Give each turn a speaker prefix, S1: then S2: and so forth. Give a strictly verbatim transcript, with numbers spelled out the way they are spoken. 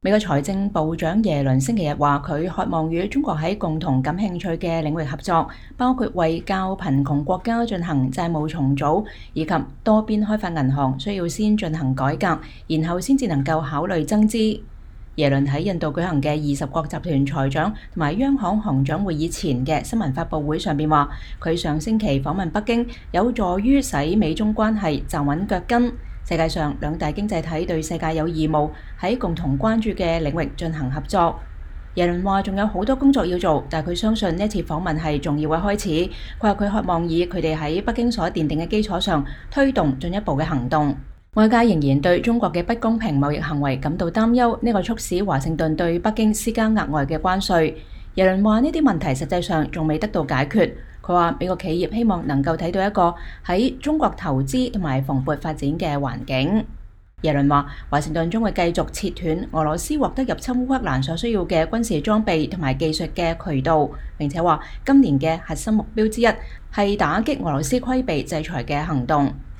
S1: 美國財政部長耶倫星期日話，佢渴望與中國喺共同感興趣嘅領域合作，包括為較貧窮國家進行債務重組，以及多邊開發銀行需要先進行改革，然後先至能夠考慮增資。耶倫喺印度舉行嘅二十國集團財長同埋央行行長會議前嘅新聞發佈會上邊話，佢上星期訪問北京，有助於使美中關係站穩腳跟。世界上兩大經濟體對世界有義務喺共同關注嘅領域進行合作。耶倫話仲有好多工作要做，但佢相信呢次訪問係重要嘅開始。佢話佢渴望以佢哋喺北京所奠定嘅基礎上推動進一步嘅行動。外界仍然對中國嘅不公平貿易行為感到擔憂，呢個促使華盛頓對北京施加額外嘅關稅。耶倫話呢啲問題實際上仲未得到解決。佢話美國企業希望能夠睇到一個喺中國投資同埋蓬勃發展嘅環境。耶倫話華盛頓將會繼續切斷俄羅斯獲得入侵烏克蘭所需要嘅軍事裝備同埋技術嘅渠道，並且話今年嘅核心目標之一係打擊俄羅斯規避制裁嘅行動。